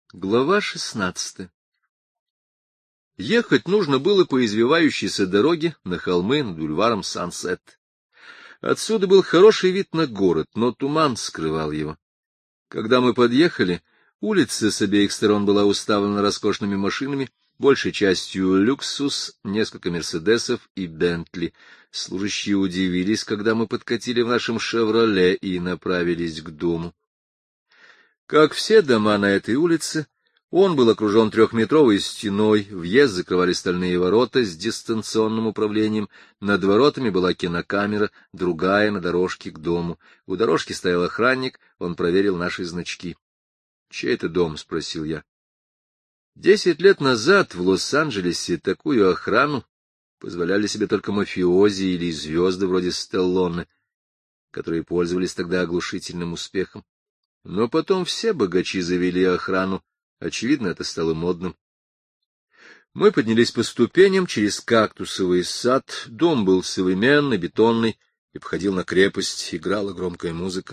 Глава 16. Ехать нужно было по извивающейся дороге на холмы над бульваром Сансет. Отсюда был хороший вид на город, но туман скрывал его. Когда мы подъехали, улица с обеих сторон была уставлена роскошными машинами, большей частью люксус, несколько мерседесов и бентли. Служащие удивились, когда мы подкатили в нашем «Шевроле» и направились к дому. Как все дома на этой улице, он был окружен 3-метровой стеной, въезд закрывали стальные ворота с дистанционным управлением, над воротами была кинокамера, другая на дорожке к дому. У дорожки стоял охранник, он проверил наши значки. — Чей это дом? — спросил я. 10 лет назад в Лос-Анджелесе такую охрану позволяли себе только мафиози или звезды вроде Стеллоне, которые пользовались тогда оглушительным успехом. Но потом все богачи завели охрану. Очевидно, это стало модным. Мы поднялись по ступеням через кактусовый сад. Дом был современный, бетонный и походил на крепость. Играла громкая музыка.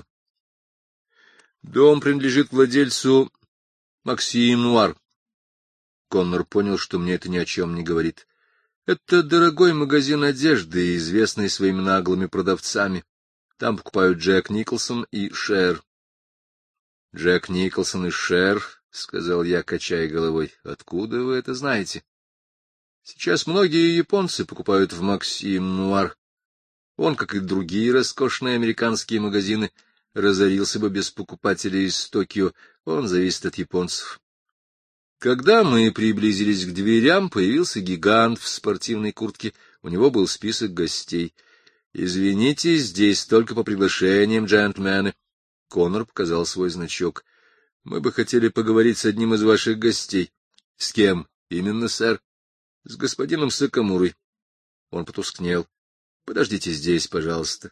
Дом принадлежит владельцу Максим Нуар. Коннор понял, что мне это ни о чем не говорит. Это дорогой магазин одежды, известный своими наглыми продавцами. Там покупают Джек Николсон и Шер. — Джек Николсон и Шер, — сказал я, качая головой. — Откуда вы это знаете? Сейчас многие японцы покупают в Максим Нуар. Он, как и другие роскошные американские магазины, разорился бы без покупателей из Токио. Он зависит от японцев. Когда мы приблизились к дверям, появился гигант в спортивной куртке. У него был список гостей. — Извините, здесь только по приглашениям, джентльмены. Коннор показал свой значок. — Мы бы хотели поговорить с одним из ваших гостей. — С кем? — Именно, сэр. — С господином Сакамурой. Он потускнел. — Подождите здесь, пожалуйста.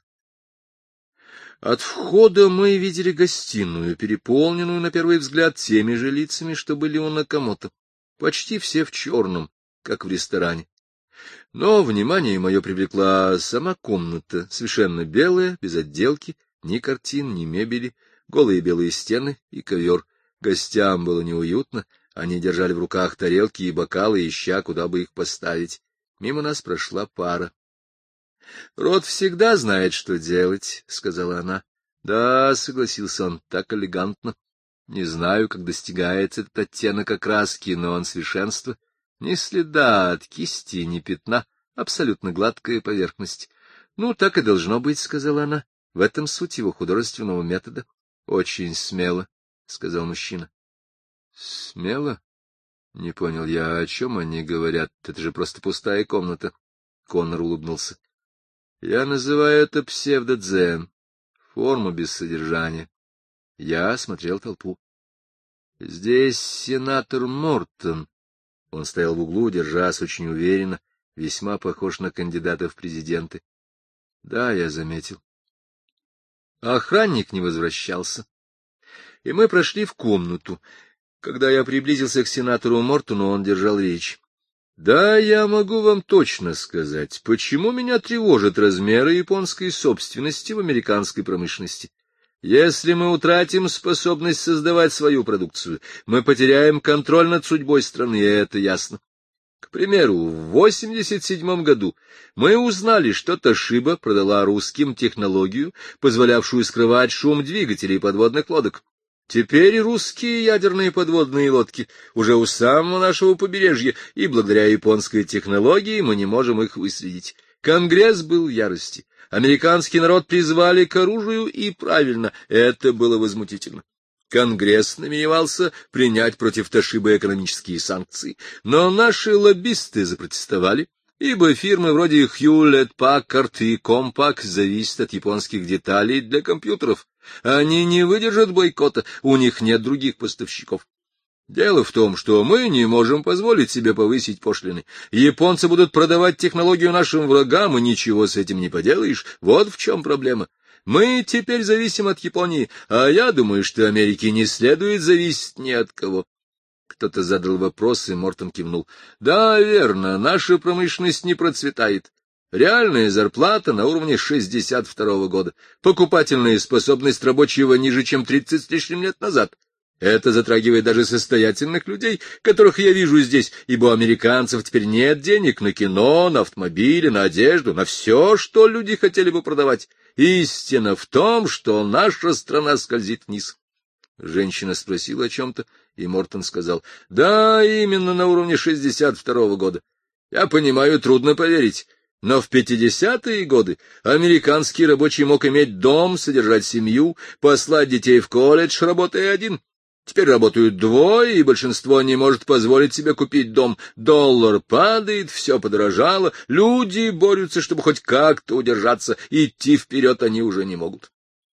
От входа мы видели гостиную, переполненную, на первый взгляд, теми же лицами, что были у Накамото. Почти все в черном, как в ресторане. Но внимание мое привлекла сама комната, совершенно белая, без отделки, ни картин, ни мебели, голые белые стены и ковер. Гостям было неуютно, они держали в руках тарелки и бокалы, ища, куда бы их поставить. Мимо нас прошла пара. — Рот всегда знает, что делать, — сказала она. — Да, — согласился он, — так элегантно. Не знаю, как достигается этот оттенок окраски, но он совершенство. Ни следа от кисти, ни пятна, абсолютно гладкая поверхность. — Ну, так и должно быть, — сказала она. В этом суть его художественного метода. — Очень смело, — сказал мужчина. — Смело? Не понял я, о чем они говорят. Это же просто пустая комната. Коннор улыбнулся. — Я называю это псевдодзен, форма без содержания. Я осмотрел толпу. — Здесь сенатор Мортон. Он стоял в углу, держась очень уверенно, весьма похож на кандидата в президенты. — Да, я заметил. Охранник не возвращался, и мы прошли в комнату. Когда я приблизился к сенатору Мортону, он держал речь. — Да, я могу вам точно сказать, почему меня тревожат размеры японской собственности в американской промышленности. Если мы утратим способность создавать свою продукцию, мы потеряем контроль над судьбой страны, и это ясно. К примеру, в 1987 году мы узнали, что Тошиба продала русским технологию, позволявшую скрывать шум двигателей подводных лодок. Теперь русские ядерные подводные лодки уже у самого нашего побережья, и благодаря японской технологии мы не можем их выследить. Конгресс был в ярости. Американский народ призвали к оружию, и правильно, это было возмутительно. Конгресс намеревался принять против Тошибы экономические санкции, но наши лоббисты запротестовали, ибо фирмы вроде Hewlett-Packard и Compaq зависят от японских деталей для компьютеров. Они не выдержат бойкота, у них нет других поставщиков. Дело в том, что мы не можем позволить себе повысить пошлины. Японцы будут продавать технологию нашим врагам, и ничего с этим не поделаешь. Вот в чем проблема. Мы теперь зависим от Японии, а я думаю, что Америке не следует зависеть ни от кого. Кто-то задал вопрос, и Мортон кивнул. — Да, верно, наша промышленность не процветает. Реальная зарплата на уровне 62-го года. Покупательная способность рабочего ниже, чем 30 с лишним лет назад. Это затрагивает даже состоятельных людей, которых я вижу здесь, ибо у американцев теперь нет денег на кино, на автомобили, на одежду, на все, что люди хотели бы продавать. Истина в том, что наша страна скользит вниз. Женщина спросила о чем-то, и Мортон сказал: — Да, именно на уровне 62-го года. Я понимаю, трудно поверить. Но в 50-е годы американский рабочий мог иметь дом, содержать семью, послать детей в колледж, работая один. Теперь работают двое, и большинство не может позволить себе купить дом. Доллар падает, все подорожало, люди борются, чтобы хоть как-то удержаться, идти вперед они уже не могут.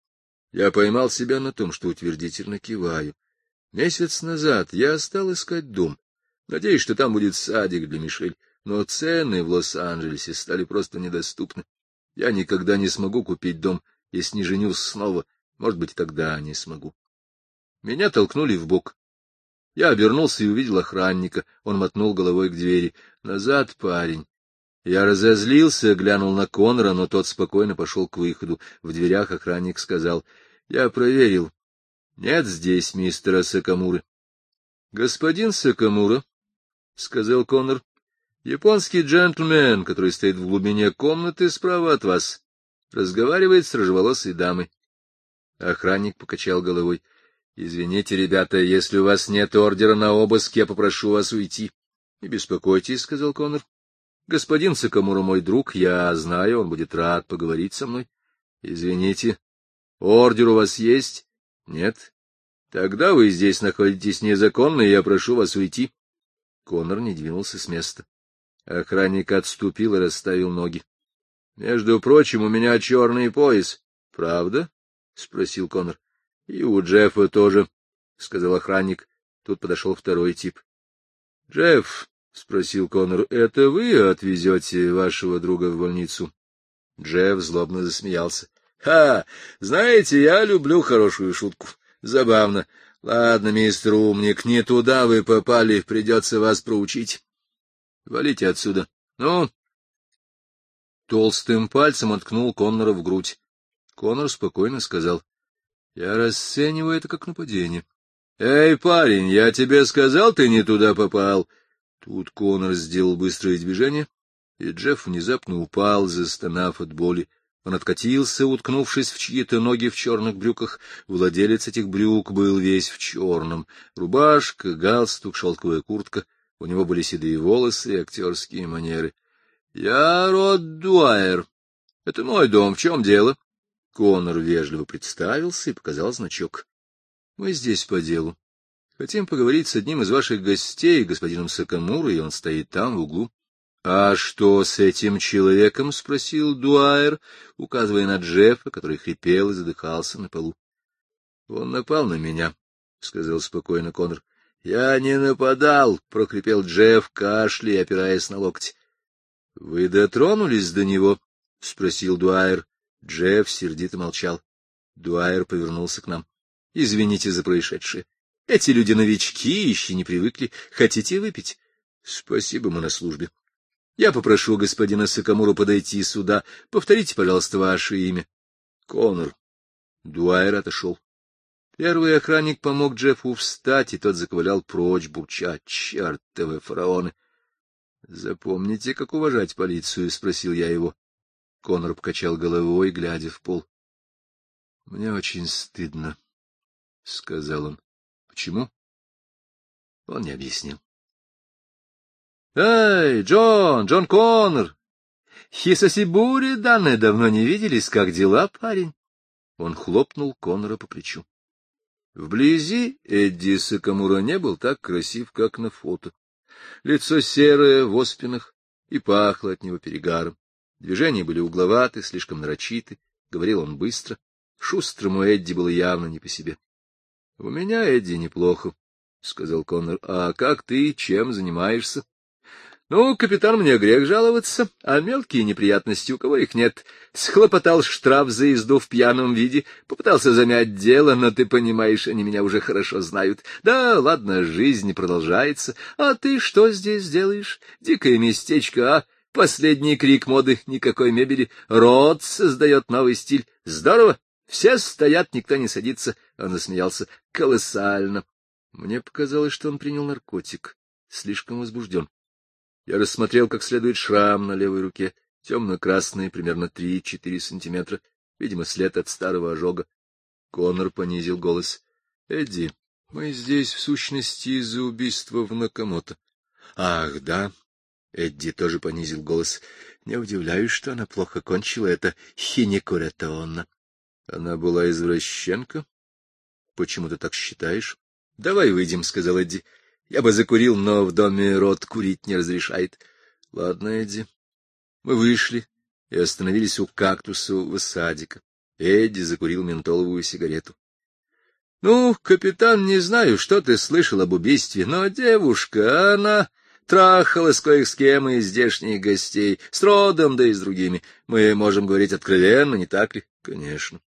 Я поймал себя на том, что утвердительно киваю. Месяц назад я стал искать дом. Надеюсь, что там будет садик для Мишель, но цены в Лос-Анджелесе стали просто недоступны. Я никогда не смогу купить дом, если не женюсь снова. Может быть, тогда не смогу. Меня толкнули в бок. Я обернулся и увидел охранника. Он мотнул головой к двери. — Назад, парень. Я разозлился, глянул на Коннора, но тот спокойно пошел к выходу. В дверях охранник сказал: — Я проверил. Нет здесь мистера Сакамуры. — Господин Сакамура, — сказал Коннор, — японский джентльмен, который стоит в глубине комнаты справа от вас, разговаривает с рыжеволосой дамой. Охранник покачал головой. — Извините, ребята, если у вас нет ордера на обыск, я попрошу вас уйти. — Не беспокойтесь, — сказал Коннор. — Господин Сакамура мой друг, я знаю, он будет рад поговорить со мной. — Извините, ордер у вас есть? — Нет. — Тогда вы здесь находитесь незаконно, и я прошу вас уйти. Коннор не двинулся с места. Охранник отступил и расставил ноги. — Между прочим, у меня черный пояс. — Правда? — спросил Коннор. — И у Джеффа тоже, — сказал охранник. Тут подошел второй тип. — Джефф, — спросил Коннор, — это вы отвезете вашего друга в больницу? Джефф злобно засмеялся. — Ха! Знаете, я люблю хорошую шутку. Забавно. Ладно, мистер Умник, не туда вы попали, придется вас проучить. Валите отсюда. Ну? Толстым пальцем он ткнул Коннора в грудь. Коннор спокойно сказал: — Я расцениваю это как нападение. — Эй, парень, я тебе сказал, ты не туда попал. Тут Коннор сделал быстрое движение, и Джефф внезапно упал, застонав от боли. Он откатился, уткнувшись в чьи-то ноги в черных брюках. Владелец этих брюк был весь в черном. Рубашка, галстук, шелковая куртка. У него были седые волосы и актерские манеры. — Я Род Дуайер. Это мой дом. В чем дело? Коннор вежливо представился и показал значок. — Мы здесь по делу. Хотим поговорить с одним из ваших гостей, господином Сакамурой, и он стоит там, в углу. — А что с этим человеком? — спросил Дуайер, указывая на Джеффа, который хрипел и задыхался на полу. — Он напал на меня, — сказал спокойно Коннор. — Я не нападал, — прохрипел Джефф, кашляя, опираясь на локти. — Вы дотронулись до него? — спросил Дуайер. Джефф сердито молчал. Дуайер повернулся к нам. — Извините за происшедшее. Эти люди новички, еще не привыкли. Хотите выпить? — Спасибо, мы на службе. Я попрошу господина Сакамуру подойти сюда. Повторите, пожалуйста, ваше имя. Коннор. Дуайер отошел. Первый охранник помог Джеффу встать, и тот заковылял прочь, бурча: чертовы фараоны. — Запомните, как уважать полицию? — спросил я его. Коннор покачал головой, глядя в пол. — Мне очень стыдно, — сказал он. — Почему? Он не объяснил. — Эй, Джон Коннор! Хисасибури, данные давно не виделись. Как дела, парень? Он хлопнул Коннора по плечу. Вблизи Эдди Сакамура не был так красив, как на фото. Лицо серое, в оспинах, и пахло от него перегаром. Движения были угловаты, слишком нарочиты, говорил он быстро. Шустрому Эдди было явно не по себе. — У меня, Эдди, неплохо, — сказал Коннор. — А как ты, чем занимаешься? — Ну, капитан, мне грех жаловаться, а мелкие неприятности, у кого их нет. Схлопотал штраф за езду в пьяном виде, попытался замять дело, но, ты понимаешь, они меня уже хорошо знают. Да, ладно, жизнь продолжается. А ты что здесь делаешь? Дикое местечко, а? Последний крик моды, никакой мебели. Род создает новый стиль. Здорово. Все стоят, никто не садится. Он засмеялся. Колоссально. Мне показалось, что он принял наркотик. Слишком возбужден. Я рассмотрел как следует шрам на левой руке, темно-красный, примерно 3-4 сантиметра, видимо, след от старого ожога. Коннор понизил голос. — Эдди, мы здесь, в сущности, из-за убийства в Накамото. — Ах, да. Эдди тоже понизил голос. — Не удивляюсь, что она плохо кончила, это Хинекуретоонна. — Она была извращенка? — Почему ты так считаешь? — Давай выйдем, — сказал Эдди. — Я бы закурил, но в доме Рот курить не разрешает. — Ладно, Эдди. Мы вышли и остановились у кактусового садика. Эдди закурил ментоловую сигарету. — Ну, капитан, не знаю, что ты слышал об убийстве, но девушка, она трахалась кое с кем из здешних гостей, с Родом, да и с другими. Мы можем говорить откровенно, не так ли? — Конечно.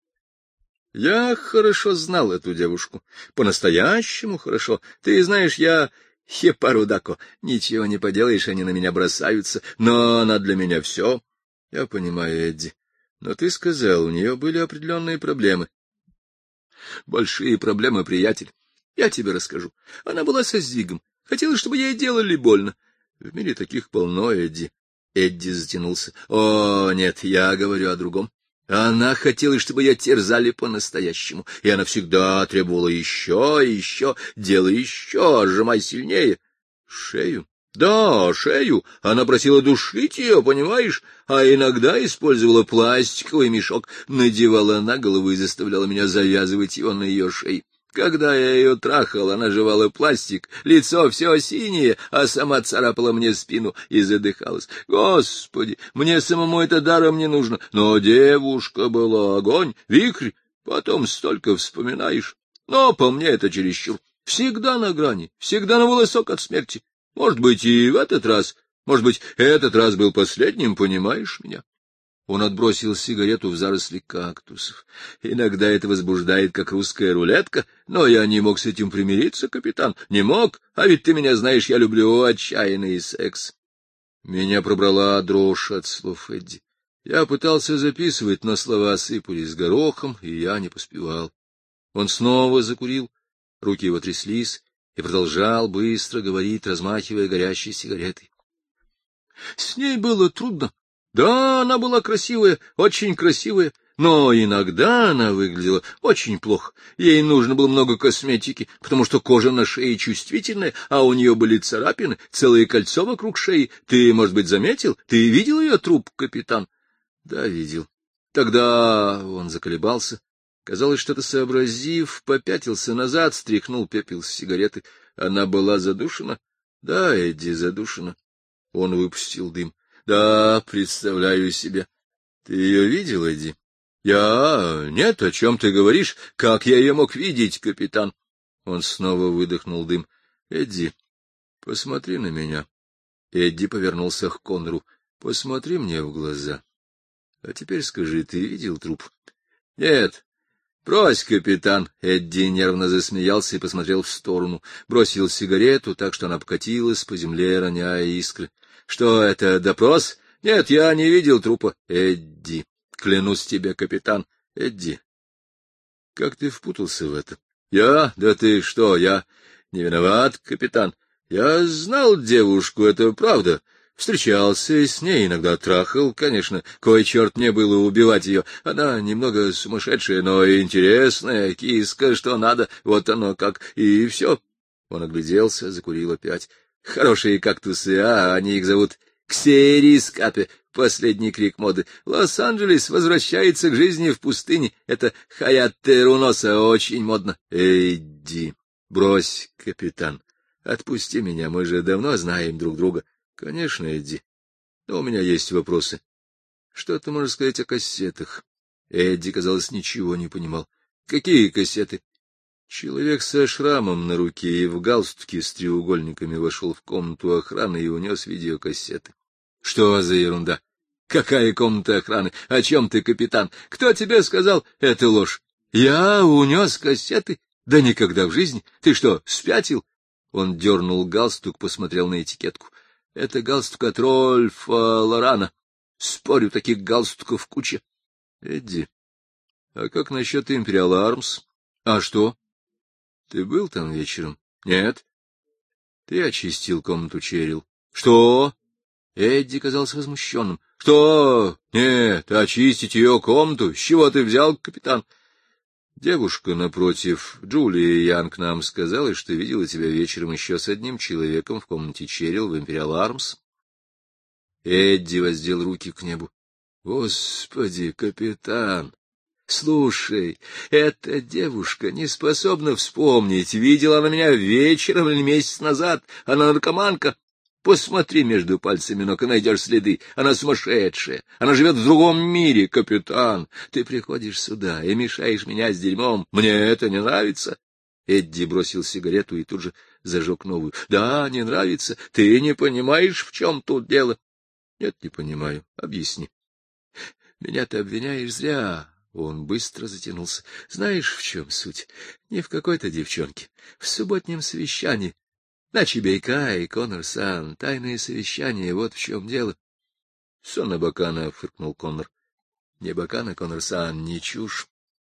Я хорошо знал эту девушку. По-настоящему хорошо. Ты знаешь, я хепарудако. Ничего не поделаешь, они на меня бросаются. Но она для меня все. Я понимаю, Эдди. Но ты сказал, у нее были определенные проблемы. Большие проблемы, приятель. Я тебе расскажу. Она была со сдвигом. Хотела, чтобы ей делали больно. В мире таких полно, Эдди. Эдди затянулся. О, нет, я говорю о другом. Она хотела, чтобы ее терзали по-настоящему, и она всегда требовала еще и еще, делай еще, сжимай сильнее. Шею? Да, шею. Она просила душить ее, понимаешь, а иногда использовала пластиковый мешок, надевала на голову и заставляла меня завязывать его на ее шее. Когда я ее трахал, она жевала пластик, лицо все синее, а сама царапала мне спину и задыхалась. Господи, мне самому это даром не нужно, но девушка была огонь, вихрь, потом столько вспоминаешь. Но по мне это чересчур. Всегда на грани, всегда на волосок от смерти. Может быть, и в этот раз, может быть, этот раз был последним, понимаешь меня? Он отбросил сигарету в заросли кактусов. Иногда это возбуждает, как русская рулетка, но я не мог с этим примириться, капитан. Не мог, а ведь ты меня знаешь, я люблю отчаянный секс. Меня пробрала дрожь от слов Эдди. Я пытался записывать, но слова сыпались горохом, и я не поспевал. Он снова закурил, руки его тряслись, и продолжал быстро говорить, размахивая горящей сигаретой. С ней было трудно. Да, она была красивая, очень красивая, но иногда она выглядела очень плохо. Ей нужно было много косметики, потому что кожа на шее чувствительная, а у нее были царапины, целое кольцо вокруг шеи. Ты, может быть, заметил? Ты видел ее труп, капитан? Да, видел. Тогда он заколебался. Казалось, что-то сообразив, попятился назад, стряхнул пепел с сигареты. Она была задушена? Да, Эдди, задушена. Он выпустил дым. Да, представляю себе. Ты ее видел, Эдди? Нет, о чем ты говоришь? Как я ее мог видеть, капитан? Он снова выдохнул дым. Эдди, посмотри на меня. Эдди повернулся к Коннору. Посмотри мне в глаза. А теперь скажи, ты видел труп? Нет. Брось, капитан. Эдди нервно засмеялся и посмотрел в сторону. Бросил сигарету так, что она покатилась по земле, роняя искры. Что это, допрос? Нет, я не видел трупа. Эдди, клянусь тебе, капитан. Эдди, как ты впутался в это? Я? Да ты что, я не виноват, капитан. Я знал девушку, это правда. Встречался с ней, иногда трахал, конечно. Кой черт мне было убивать ее. Она немного сумасшедшая, но интересная, киска, что надо, вот оно как, и все. Он огляделся, закурил опять. Хорошие кактусы, они их зовут ксерискапе, последний крик моды. Лос-Анджелес возвращается к жизни в пустыне. Это хаятте-руноса, очень модно. Эдди, брось, капитан, отпусти меня, мы же давно знаем друг друга. Конечно, Эдди, но у меня есть вопросы. Что ты можешь сказать о кассетах? Эдди, казалось, ничего не понимал. Какие кассеты? Человек со шрамом на руке и в галстуке с треугольниками вошел в комнату охраны и унес видеокассеты. Что за ерунда? Какая комната охраны? О чем ты, капитан? Кто тебе сказал? Это ложь. Я унес кассеты? Да никогда в жизни. Ты что, спятил? Он дернул галстук, посмотрел на этикетку. Это галстук от Рольфа Лорана. Спорю, таких галстуков куча. Эдди, А как насчет Imperial Arms? А что? Ты был там вечером? Нет. Ты очистил комнату Черил. Что? Эдди казался возмущенным. Что? Нет, очистить ее комнату? С чего ты взял, капитан? Девушка напротив, Джулия Янг, нам сказала, что видела тебя вечером еще с одним человеком в комнате Черил в Imperial Arms. Эдди воздел руки к небу. Господи, капитан! Слушай, эта девушка не способна вспомнить, видела она меня вечером или месяц назад, она наркоманка. Посмотри между пальцами ног и найдешь следы. Она сумасшедшая, она живет в другом мире, капитан. Ты приходишь сюда и мешаешь меня с дерьмом. Мне это не нравится. Эдди бросил сигарету и тут же зажег новую. Да, не нравится. Ты не понимаешь, в чем тут дело? Нет, не понимаю. Объясни. Меня ты обвиняешь зря. Он быстро затянулся. Знаешь, в чем суть? Не в какой-то девчонке. В субботнем совещании. На Чебейка и Коннор-сан. Тайное совещание, вот в чем дело. — Сон Бакана, — фыркнул Коннор. — Не Бакана, Коннор-сан, не чушь.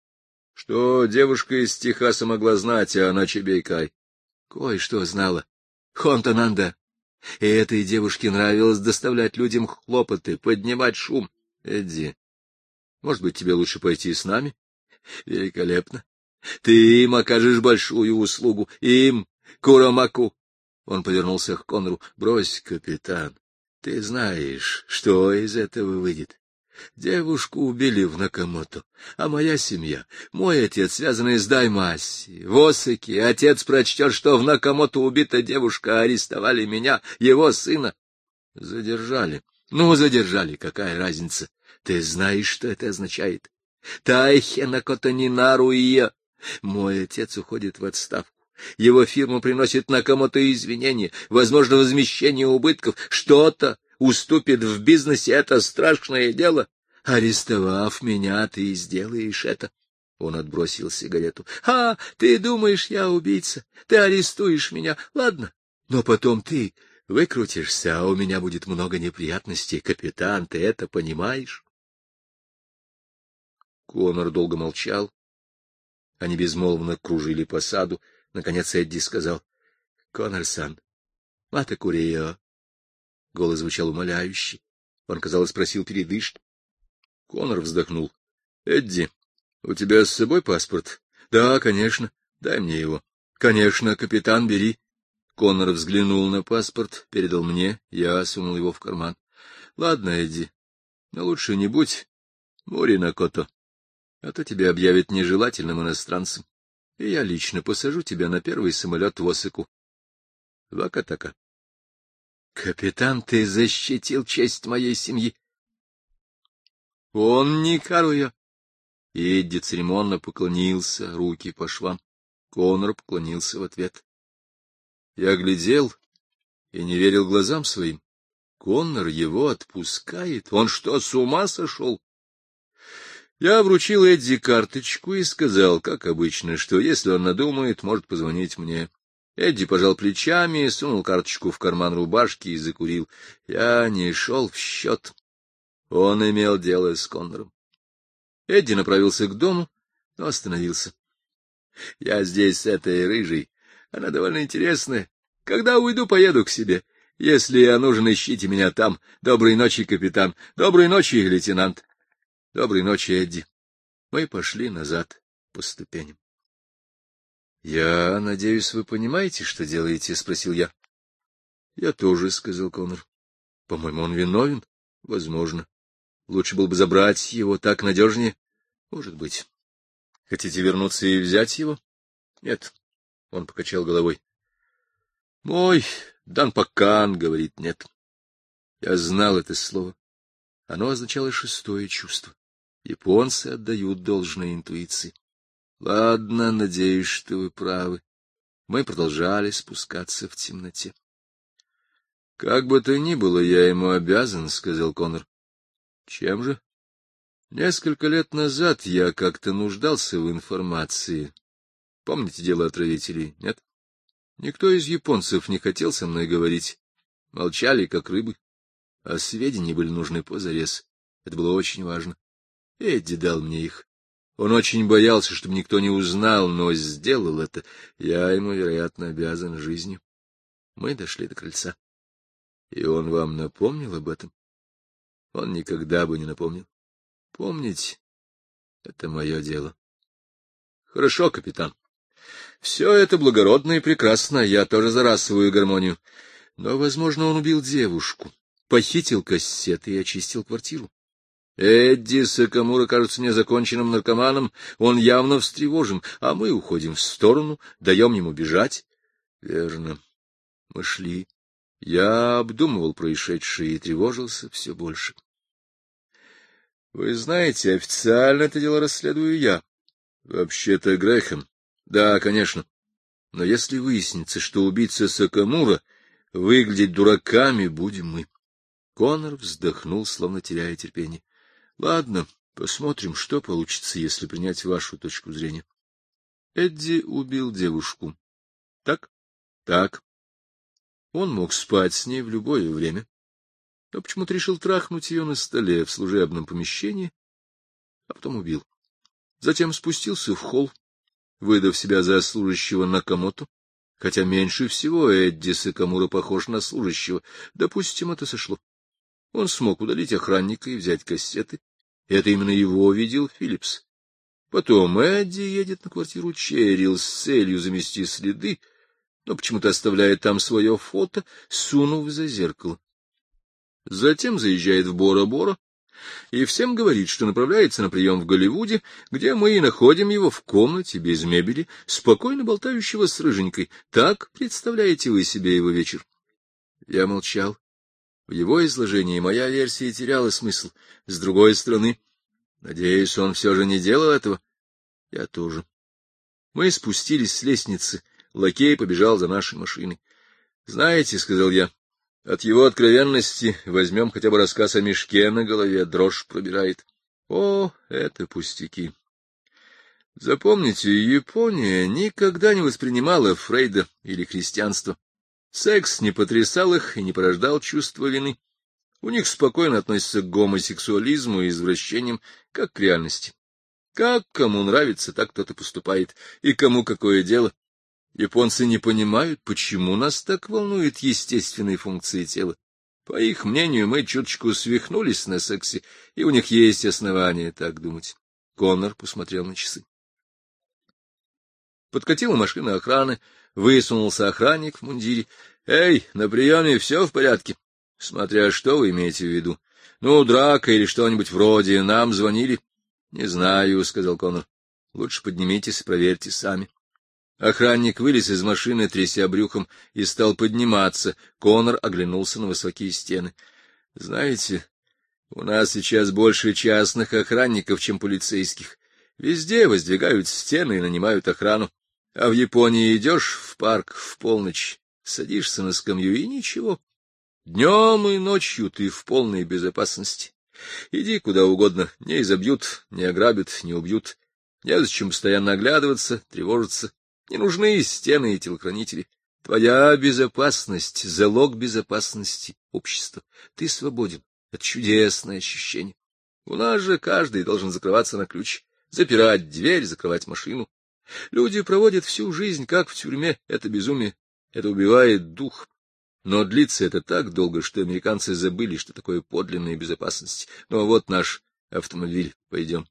Что девушка из Техаса могла знать, а она Чебейкай? Кое-что знала. Хонтонанда. И этой девушке нравилось доставлять людям хлопоты, поднимать шум. Эдди, может быть, тебе лучше пойти с нами? Великолепно. Ты им окажешь большую услугу. Им, Курамаку. Он повернулся к Коннору. Брось, капитан. Ты знаешь, что из этого выйдет. Девушку убили в Накамото, а моя семья, мой отец, связанный с Даймаси, в Осаке, отец прочтет, что в Накамото убита девушка, арестовали меня, его сына. Задержали. Ну, задержали, какая разница? Ты знаешь, что это означает? Тайхе Накото Нинаруия. Мой отец уходит в отставку. Его фирма приносит Накамото извинения, возможно, возмещение убытков, что-то уступит в бизнесе, это страшное дело. Арестовав меня, ты сделаешь это. Он отбросил сигарету. Ты думаешь, я убийца? Ты арестуешь меня. Ладно, но потом ты выкрутишься, а у меня будет много неприятностей. Капитан, ты это понимаешь? Коннор долго молчал. Они безмолвно кружили по саду. Наконец Эдди сказал: — Коннор-сан, мата курио. Голос звучал умоляюще. Он, казалось, просил передышки. Коннор вздохнул. — Эдди, у тебя с собой паспорт? — Да, конечно. Дай мне его. — Конечно, капитан, бери. Коннор взглянул на паспорт, передал мне, я сунул его в карман. — Ладно, Эдди, но лучше не будь Моринакото, а то тебя объявят нежелательным иностранцем. И я лично посажу тебя на первый самолет в Осаку. Вакатака. Капитан, ты защитил честь моей семьи. Он не Каруя. Эдди церемонно поклонился, руки по швам. Коннор поклонился в ответ. Я глядел и не верил глазам своим. Коннор его отпускает. Он что, с ума сошел? Я вручил Эдди карточку и сказал, как обычно, что если он надумает, может позвонить мне. Эдди пожал плечами, сунул карточку в карман рубашки и закурил. Я не шел в счет. Он имел дело с Коннором. Эдди направился к дому, но остановился. — Я здесь с этой рыжей. Она довольно интересная. Когда уйду, поеду к себе. Если я нужен, ищите меня там. Доброй ночи, капитан. Доброй ночи, лейтенант. Доброй ночи, Эдди. Мы пошли назад по ступеням. — Я надеюсь, вы понимаете, что делаете? — спросил я. — Я тоже, — сказал Коннор. — По-моему, он виновен. — Возможно. Лучше было бы забрать его, так надежнее. — Может быть. — Хотите вернуться и взять его? — Нет. Он покачал головой. — Мой Данпакан говорит нет. Я знал это слово. Оно означало шестое чувство. Японцы отдают должное интуиции. Ладно, надеюсь, что вы правы. Мы продолжали спускаться в темноте. — Как бы то ни было, я ему обязан, — сказал Коннор. — Чем же? Несколько лет назад я как-то нуждался в информации. Помните дело отравителей, нет? Никто из японцев не хотел со мной говорить. Молчали, как рыбы. А сведения были нужны позарез. Это было очень важно. Эдди дал мне их. Он очень боялся, чтобы никто не узнал, но сделал это. Я ему, вероятно, обязан жизнью. Мы дошли до крыльца. И он вам напомнил об этом? Он никогда бы не напомнил. Помнить — это мое дело. Хорошо, капитан. Все это благородно и прекрасно, я тоже за расовую гармонию. Но, возможно, он убил девушку, похитил кассеты и очистил квартиру. Эдди Сакамура кажется мне законченным наркоманом, он явно встревожен, а мы уходим в сторону, даем ему бежать. Верно. Мы шли. Я обдумывал происшедшее и тревожился все больше. Вы знаете, официально это дело расследую я. Вообще-то Грэхэм. Да, конечно. Но если выяснится, что убийца Сакамура, выглядеть дураками будем мы. Коннор вздохнул, словно теряя терпение. Ладно, посмотрим, что получится, если принять вашу точку зрения. Эдди убил девушку. Так? Так. Он мог спать с ней в любое время, но почему-то решил трахнуть ее на столе в служебном помещении, а потом убил. Затем спустился в холл, выдав себя за служащего Накамото, хотя меньше всего Эдди Сакамура похож на служащего. Допустим, это сошло. Он смог удалить охранника и взять кассеты. Это именно его видел Филлипс. Потом Эдди едет на квартиру Черрилл с целью замести следы, но почему-то оставляет там свое фото, сунув за зеркало. Затем заезжает в Бора-Бора и всем говорит, что направляется на прием в Голливуде, где мы и находим его в комнате без мебели, спокойно болтающего с рыженькой. Так представляете вы себе его вечер? Я молчал. В его изложении моя версия теряла смысл. С другой стороны, надеюсь, он все же не делал этого. Я тоже. Мы спустились с лестницы. Лакей побежал за нашей машиной. — Знаете, — сказал я, — от его откровенности возьмем хотя бы рассказ о мешке на голове, дрожь пробирает. О, это пустяки. Запомните, Япония никогда не воспринимала Фрейда или христианство. Секс не потрясал их и не порождал чувства вины. У них спокойно относятся к гомосексуализму и извращениям, как к реальности. Как кому нравится, так кто-то поступает, и кому какое дело. Японцы не понимают, почему нас так волнуют естественные функции тела. По их мнению, мы чуточку свихнулись на сексе, и у них есть основания так думать. Коннор посмотрел на часы. Подкатила машина охраны, высунулся охранник в мундире. — Эй, на приеме все в порядке? — Смотря что вы имеете в виду. — Ну, драка или что-нибудь вроде. Нам звонили. — Не знаю, — сказал Коннор. — Лучше поднимитесь и проверьте сами. Охранник вылез из машины, тряся брюхом, и стал подниматься. Коннор оглянулся на высокие стены. — Знаете, у нас сейчас больше частных охранников, чем полицейских. Везде воздвигают стены и нанимают охрану. А в Японии идешь в парк в полночь, садишься на скамью и ничего. Днем и ночью ты в полной безопасности. Иди куда угодно, не изобьют, не ограбят, не убьют. Незачем постоянно оглядываться, тревожиться. Не нужны стены и телохранители. Твоя безопасность — залог безопасности общества. Ты свободен. Это чудесное ощущение. У нас же каждый должен закрываться на ключ, запирать дверь, закрывать машину. Люди проводят всю жизнь, как в тюрьме. Это безумие. Это убивает дух. Но длится это так долго, что американцы забыли, что такое подлинная безопасность. Ну, вот наш автомобиль. Пойдем.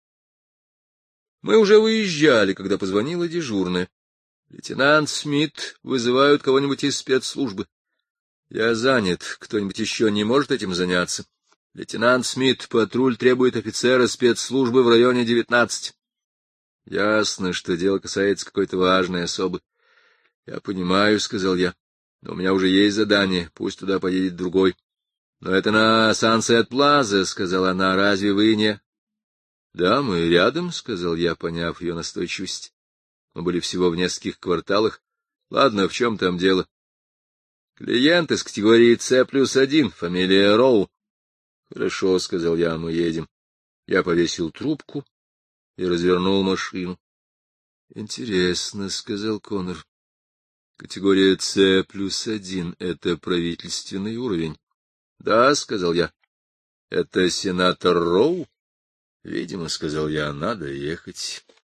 Мы уже выезжали, когда позвонила дежурная. — Лейтенант Смит, вызывают кого-нибудь из спецслужбы. — Я занят. Кто-нибудь еще не может этим заняться? — Лейтенант Смит, патруль требует офицера спецслужбы в районе 19. — Ясно, что дело касается какой-то важной особы. — Я понимаю, — сказал я. — Но у меня уже есть задание. Пусть туда поедет другой. — Но это на Сансет Плаза, — сказала она. — Разве вы не... — Да, мы рядом, — сказал я, поняв ее настойчивость. Мы были всего в нескольких кварталах. Ладно, в чем там дело? — Клиент из категории С+1, фамилия Роу. — Хорошо, — сказал я, — мы едем. Я повесил трубку и развернул машину. — Интересно, — сказал Коннор. — Категория С+1 — это правительственный уровень. — Да, — сказал я. — Это сенатор Роу? Видимо, — сказал я, — надо ехать.